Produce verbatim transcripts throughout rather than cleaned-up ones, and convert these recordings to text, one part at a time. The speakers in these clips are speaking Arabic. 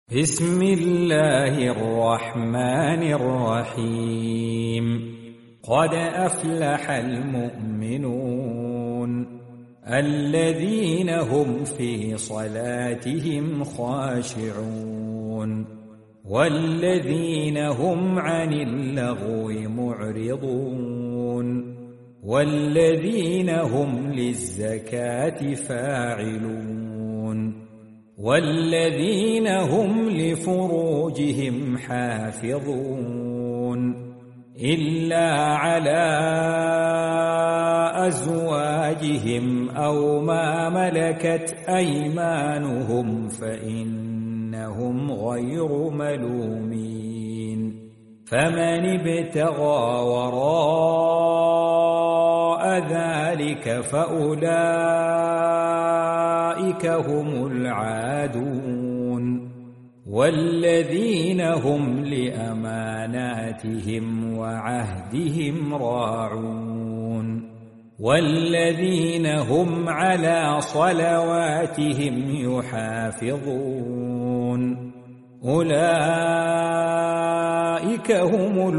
بسم الله الرحمن الرحيم. قد أفلح المؤمنون الذين هم في صلاتهم خاشعون والذين هم عن اللغو معرضون والذين هم للزكاة فاعلون والذين هم لفروجهم حافظون إلا على أزواجهم أو ما ملكت أيمانهم فإنهم غير ملومين. فمن ابتغى وراء ذلك فأولئك هم العادون والذين هم لأماناتهم وعهدهم راعون والذين هم على صلواتهم يحافظون. أولئك هم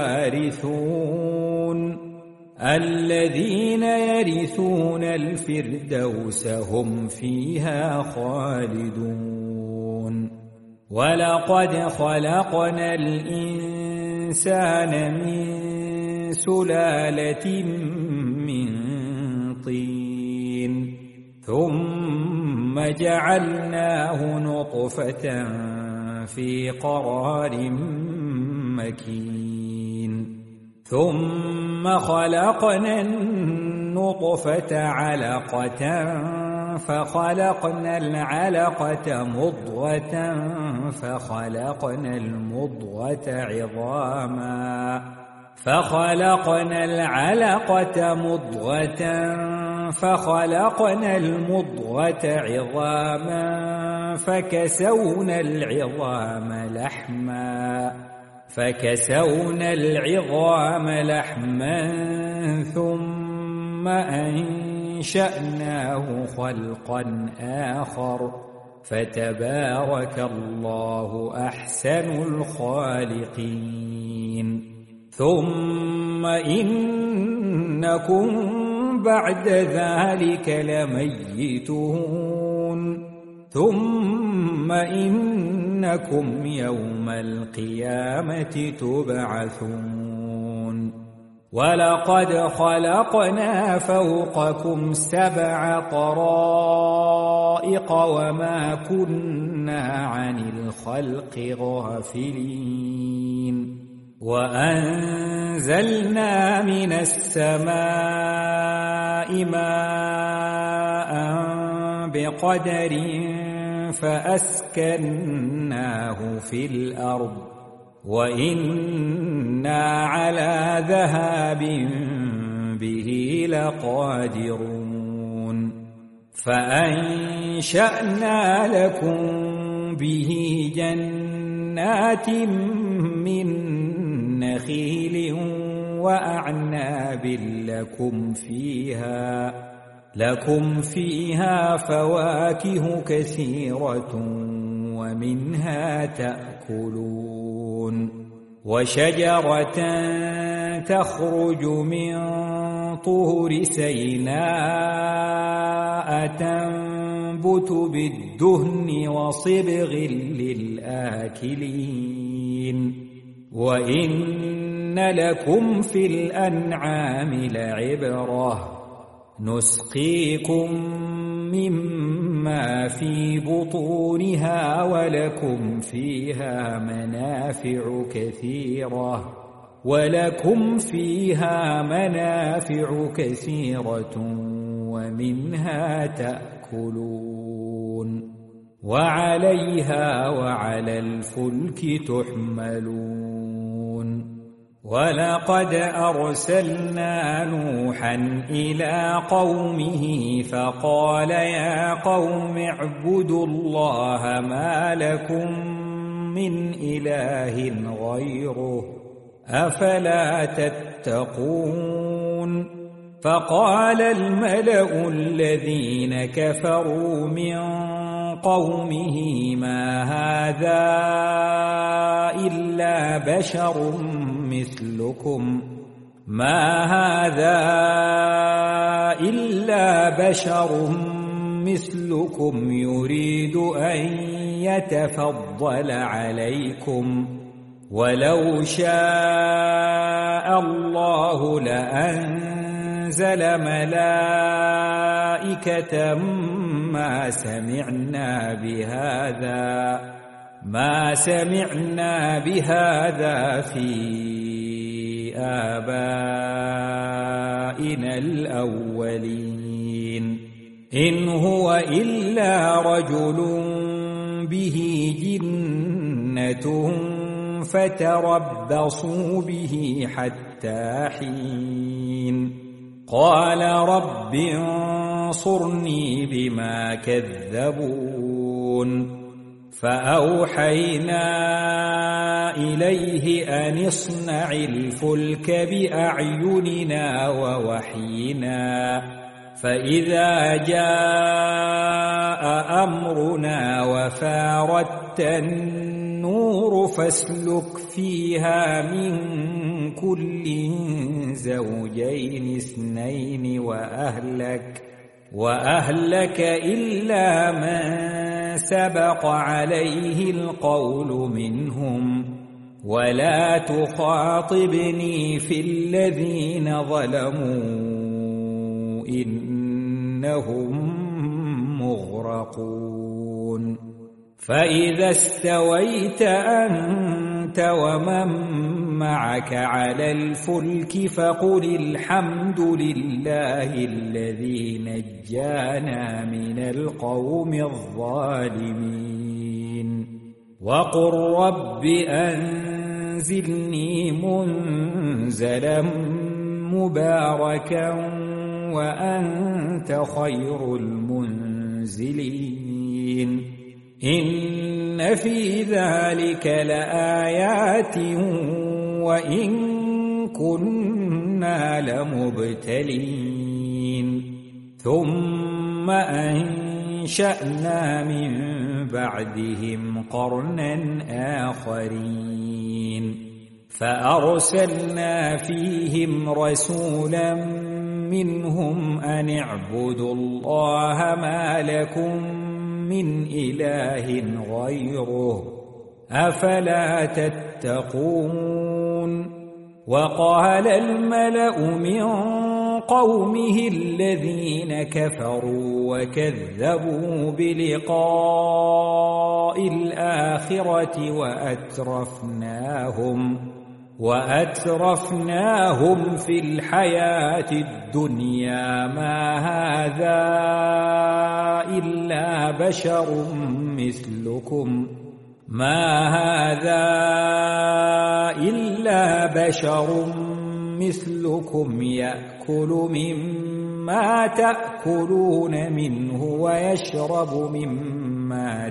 الوارثون الذين يرثون الفردوس هم فيها خالدون. ولقد خلقنا الإنسان من سلالة من طين ثم جعلناه نطفة في قرار مكين ثم خلقنا النطفة علقة فخلقنا العلقة مضغة فخلقنا المضغة عظاما فخلقنا العلقة مضغة فخلقنا المضغة عظاما فكسونا العظام لحما فكسونا العظام لحما ثم أنشأناه خلقا آخر فتبارك الله أحسن الخالقين. ثم إنكم بعد ذلك لميتون ثم إنكم يوم القيامة تبعثون. ولقد خلقنا فوقكم سبع طرائق وما كنا عن الخلق غافلين. وأنزلنا من السماء ماء بقدر فأسكناه في الأرض وإنا على ذهاب به لقادرون. فأنشأنا لكم به جنات من نخيل وأعناب لكم فيها لكم فيها فواكه كثيرة ومنها تأكلون. وشجرة تخرج من طور سيناء تنبت بالدهن وصبغ للآكلين. وإن لكم في الأنعام لعبرة نسقيكم مما في بطونها ولكم فيها منافع كثيرة ولكم فيها منافع كثيرة ومنها تأكلون وعليها وعلى الفلك تحملون. ولقد أرسلنا نوحا إلى قومه فقال يا قوم اعبدوا الله ما لكم من إله غيره أفلا تتقون. فقال الملأ الذين كفروا من قومه ما هذا إلا بشر مثلكم ما هذا إلا بشر مثلكم يريد أن يتفضل عليكم ولو شاء الله لأنزل ملائكة ما سمعنا بهذا ما سمعنا بهذا في آبائنا الأولين إن هو إلا رجل به جنة فتربصوا به حتى حين قال رب انصرني بما كذبون فأوحينا إليه أن اصنع الفلك بأعيننا ووحينا فإذا جاء أمرنا وفاردت النور فاسلك فيها من كل زوجين اثنين وأهلك وأهلك إلا من سبق عليه القول منهم ولا تخاطبني في الذين ظلموا إنهم مغرقون فإذا استويت أنت ومن معك على الفلك فقل الحمد لله الذي نجانا من القوم الظالمين وقل رب أنزلني منزلا مباركا وأنت خير المنزلين إن في ذلك لآيات وإن كنا لمبتلين ثم أنشأنا من بعدهم قرنا آخرين فأرسلنا فيهم رسولا منهم أن اعبدوا الله ما لكم من إله غيره أفلا تتقون وقال الملأ من قومه الذين كفروا وكذبوا بلقاء الآخرة وأترفناهم وأترفناهم في الحياة الدنيا ما هذا إلا بشر مثلكم ما هذا إلا بشر مثلكم يأكل مما تأكلون منه ويشرب مما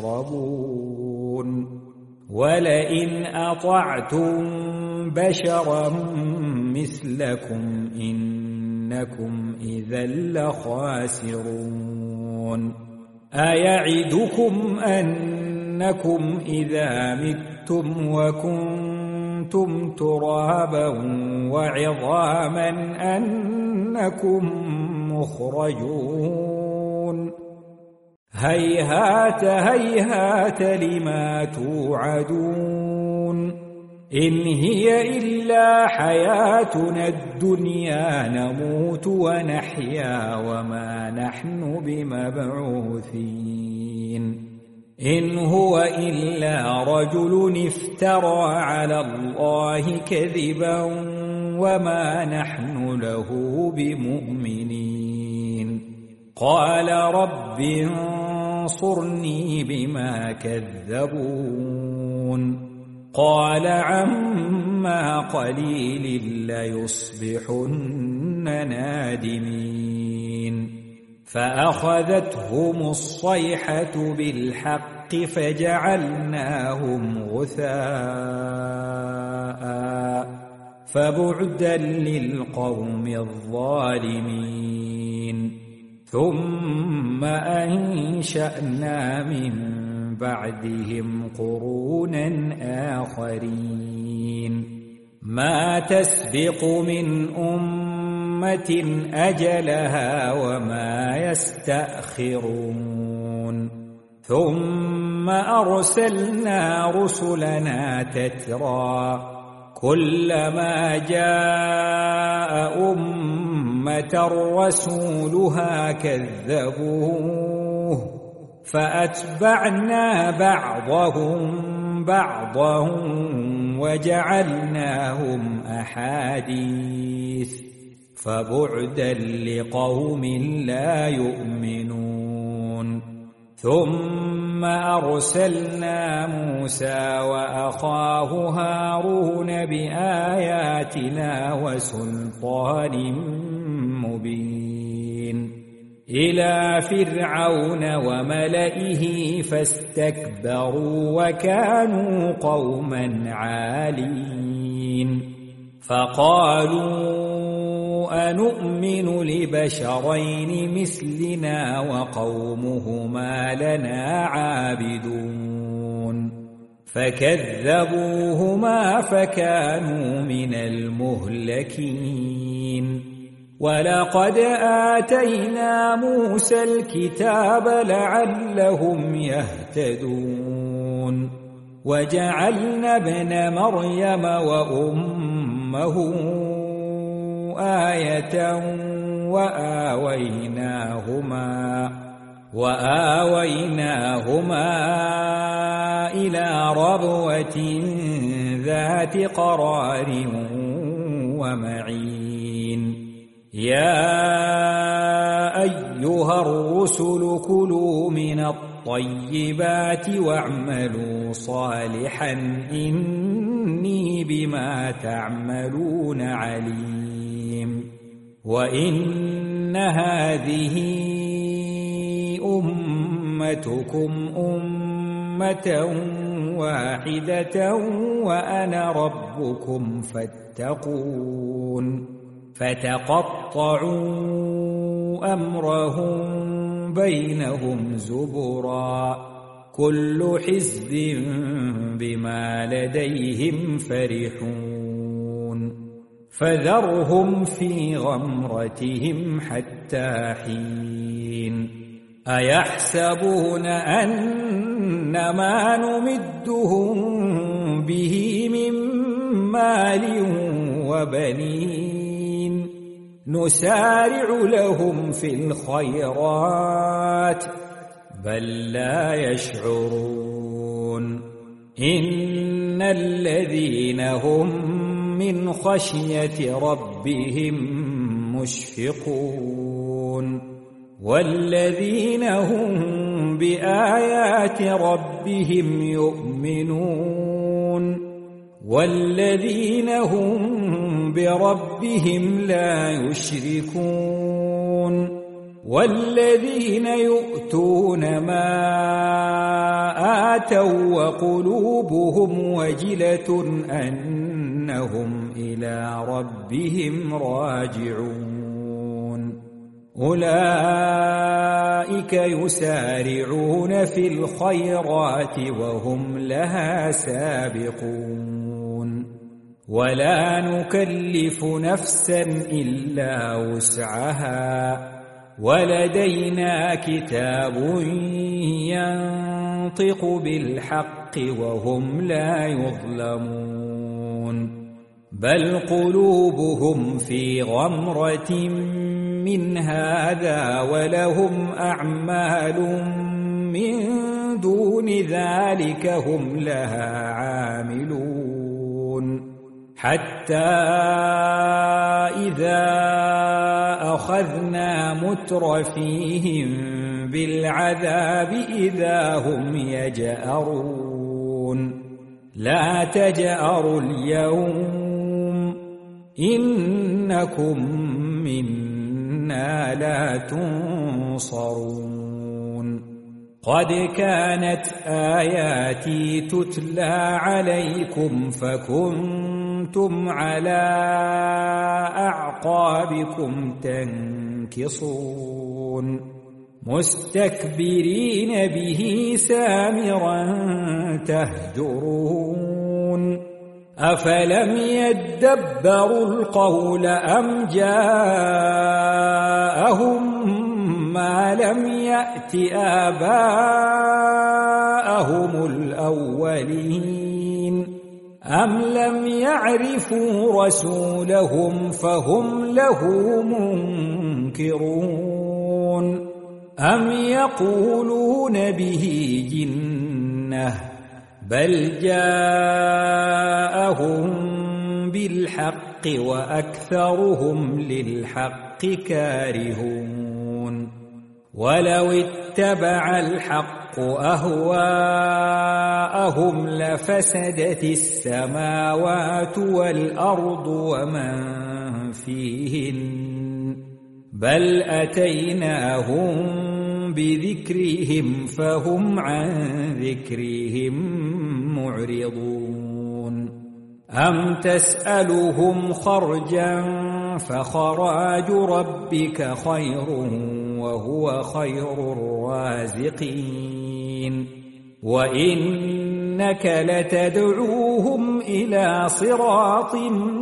تشربون ولئن أطعتم بشرا مثلكم إنكم إذا لخاسرون أيعدكم أنكم إذا متم وكنتم ترابا وعظاما أنكم مخرجون هيهات هيهات لما توعدون إن هي إلا حياتنا الدنيا نموت ونحيا وما نحن بمبعوثين إن هو إلا رجل افترى على الله كذبا وما نحن له بمؤمنين قال رب انصرني بما كذبون قال عما قليل ليصبحن نادمين فأخذتهم الصيحة بالحق فجعلناهم غثاء فبعدا للقوم الظالمين ثم أنشأنا من بعدهم قرونا آخرين ما تسبق من أمة أجلها وما يستأخرون ثم أرسلنا رسلنا تترى كلما جاء أمة رسولها كذبوه فأتبعنا بعضهم بعضا وجعلناهم أحاديث فبعدا لقوم لا يؤمنون ثم أرسلنا موسى وأخاه هارون بآياتنا وسلطان مبين إلى فرعون وملئه فاستكبروا وكانوا قوما عالين فقالوا أنؤمن لبشرين مثلنا وقومهما لنا عابدون فكذبوهما فكانوا من المهلكين ولقد آتينا موسى الكتاب لعلهم يهتدون وجعلنا ابن مريم وأمه آية وآويناهما وآويناهما إلى ربوة ذات قرار ومعين يا أيها الرسل كلوا من الطيبات واعملوا صالحا إني بما تعملون عليم وإن هذه أمتكم أمة واحدة وأنا ربكم فاتقون فتقطعوا أمرهم بينهم زبرا كل حزب بما لديهم فرحون فذرهم في غمرتهم حتى حين أيحسبون أن ما نمدهم به من مال وبنين نسارع لهم في الخيرات بل لا يشعرون إن الذين هم من خشية ربهم مشفقون والذين هم بآيات ربهم يؤمنون والذين هم بربهم لا يشركون والذين يؤتون ما آتوا وقلوبهم وجلة أنهم إلى ربهم راجعون أولئك يسارعون في الخيرات وهم لها سابقون ولا نكلف نفسا إلا وسعها ولدينا كتاب ينطق بالحق وهم لا يظلمون بل قلوبهم في غمرة من هذا ولهم أعمال من دون ذلك هم لها عاملون حتى إذا أخذنا مترفيهم بالعذاب إذا هم يجأرون لا تجأروا اليوم إنكم منا لا تنصرون قد كانت آياتي تتلى عليكم فكنتم على أعقابكم تنكصون مستكبرين به سامرا تهجرون أفلم يدبروا القول أم جاءهم ما لم يأت آباءهم الأولين أم لم يعرفوا رسولهم فهم له منكرون أم يقولون به جنة بل جاءهم بالحق وأكثرهم للحق كارهون ولو اتبع الحق أهواءهم لفسدت السماوات والأرض ومن فيهن بل أتيناهم بذكرهم فهم عن ذكرهم معرضون أم تسألهم خرجا فخراج ربك خير وهو خير الرازقين وإنك لتدعوهم إلى صراط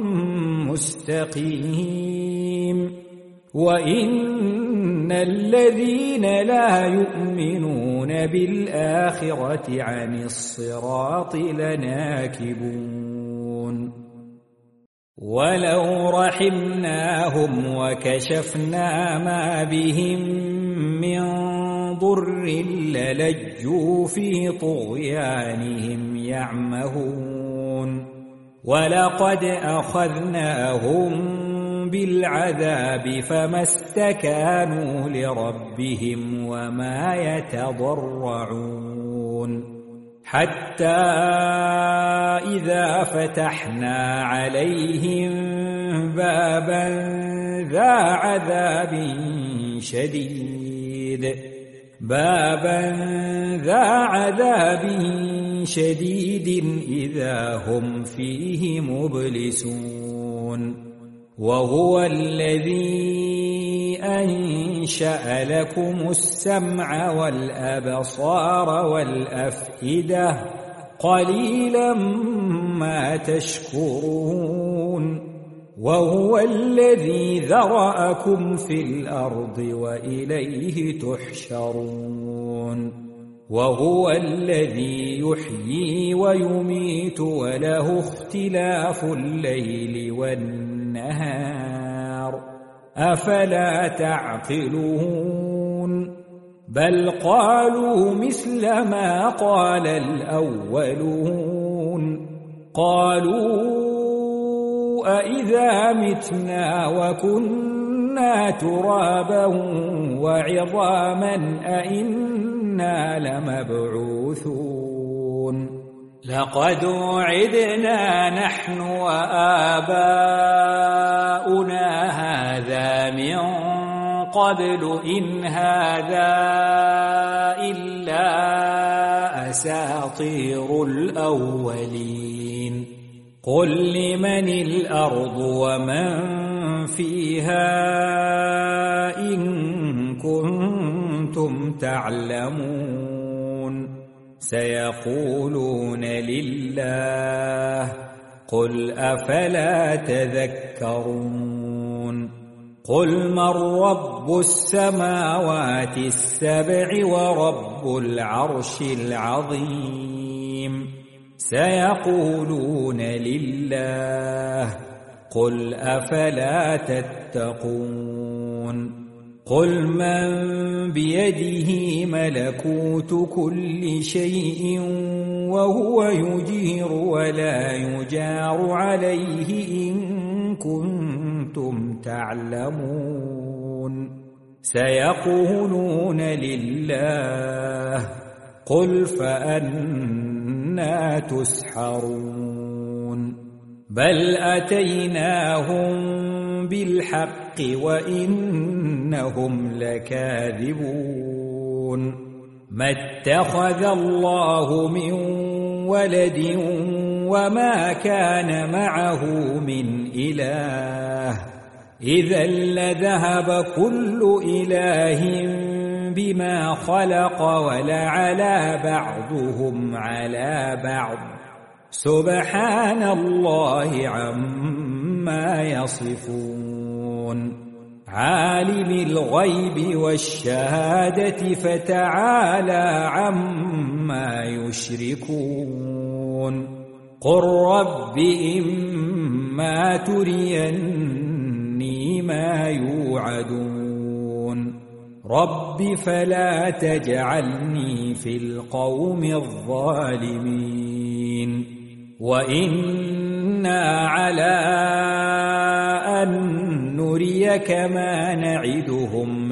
مستقيم وإن الذين لا يؤمنون بالآخرة عن الصراط لناكبون ولو رحمناهم وكشفنا ما بهم من ضر للجوا في طغيانهم يعمهون ولقد أخذناهم بالعذاب فما استكانوا لربهم وما يتضرعون حتى إذا فتحنا عليهم بابا ذا عذاب شديد بابا ذا عذاب شديد إذا هم فيه مبلسون وهو الذي أنشأ لكم السمع والأبصار والأفئدة قليلا ما تشكرون وهو الذي ذرأكم في الأرض وإليه تحشرون وهو الذي يحيي ويميت وله اختلاف الليل والنهار أفلا تعقلون بل قالوا مثل ما قال الأولون قالوا أإذا متنا وكنا ترابا وعظاما أإنا لمبعوثون لقد وعدنا نحن وآباؤنا هذا من قبل إن هذا إلا أساطير الأولين قل لمن الأرض ومن فيها إن كنتم تعلمون سيقولون لله قل أفلا تذكرون قل من رب السماوات السبع ورب العرش العظيم سيقولون لله قل أفلا تتقون قل من بيده ملكوت كل شيء وهو يجير ولا يجار عليه إن كنتم تعلمون سيقولون لله قل فأنى تسحرون بل أتيناهم بالحق وإنهم لكاذبون ما اتخذ الله من ولد وما كان معه من إله إذا لذهب كل إله بما خلق ولعلى بعضهم على بعض سبحان الله عما يصفون عالم الغيب والشهادة فتعالى عما يشركون قل رب إما تريني ما يوعدون رب فلا تجعلني في القوم الظالمين وإنا على أن نريك ما نعدهم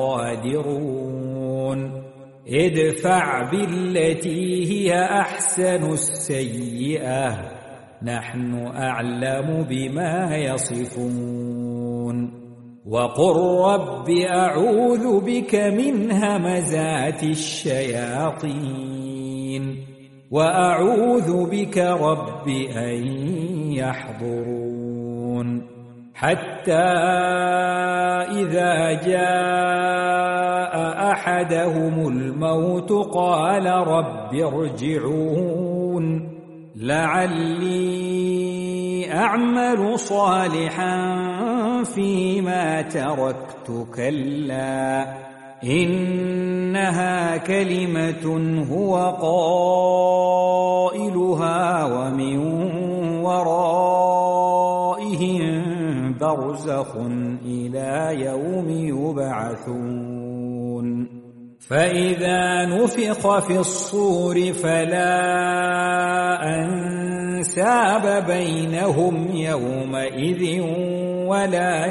لقادرون ادفع بالتي هي أحسن السيئة نحن أعلم بما يصفون وقل رب أعوذ بك من همزات الشياطين وأعوذ بك رب أن يحضرون حتى إذا جاء أحدهم الموت قال رب ارجعون لعلي أعمل صالحا فيما تركت كلا إنها كلمة هو قائلها ومن ورائهم برزخ إلى يوم يبعثون فإذا نفخ في الصور فلا أنساب بينهم يومئذ ولا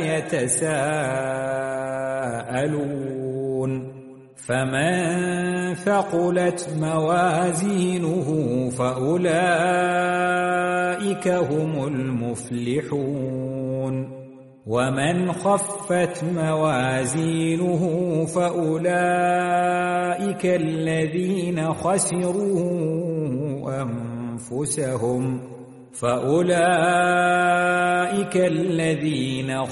يتساءلون فمن ثقلت موازينه فأولئك هم المفلحون ومن خفت موازينه فأولئك الذين خسروا أنفسهم فأولئك الذين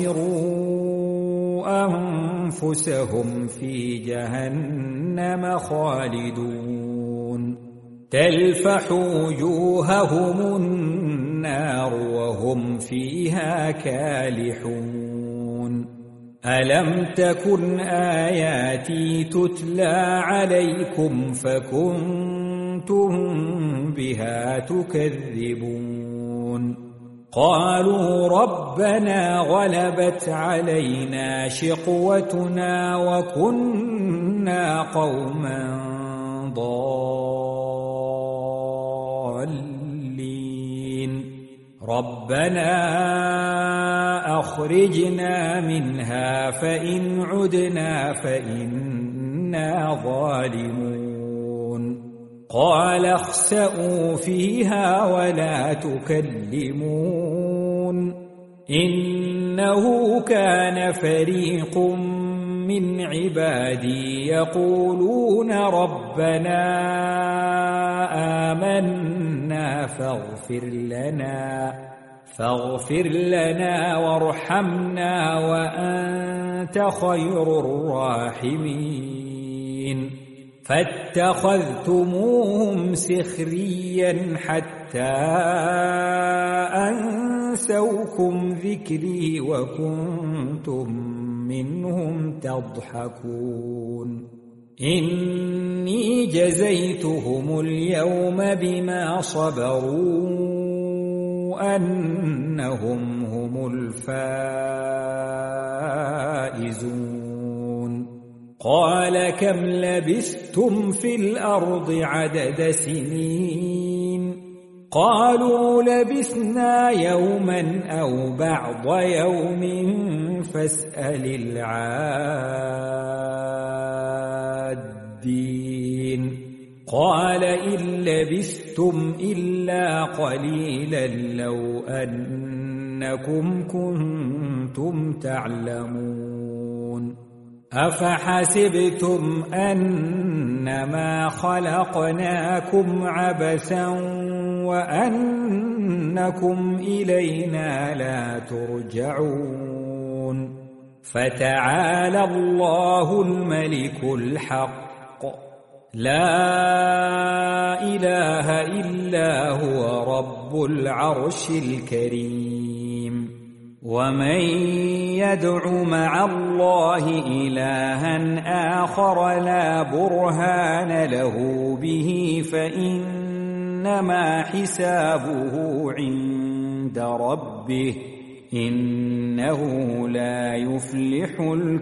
خسروا أنفسهم في جهنم خالدون تلفح وجوههم النار وهم فيها كالحون ألم تكن آياتي تتلى عليكم فكنتم بها تكذبون قالوا ربنا غلبت علينا شقوتنا وكنا قوما ضالين ربنا أخرجنا منها فإن عدنا فإنا ظالمون قال اخسئوا فيها ولا تكلمون إنه كان فريق من عبادي يقولون ربنا آمنا فاغفر لنا فاغفر لنا وارحمنا وأنت خير الراحمين فاتخذتموهم سخريا حتى أنسوكم ذكري وكنتم منهم تضحكون إني جزيتهم اليوم بما صبروا أنهم هم الفائزون قال كم لبثتم في الأرض عدد سنين قالوا لبثنا يوما أو بعض يوم فاسأل العادين قال إن لبثتم إلا قليلا لو أنكم كنتم تعلمون أفحسبتم أنما خلقناكم عبثا وأنكم إلينا لا ترجعون فتعالى الله الملك الحق لا إله إلا هو رب العرش الكريم ومن يدع مع الله إلها آخر لا برهان له به فإنما حسابه عند ربه إنه لا يفلح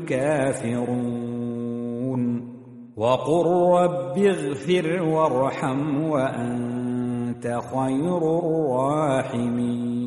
الكافرون وقل رب اغفر وارحم وأنت خير الراحمين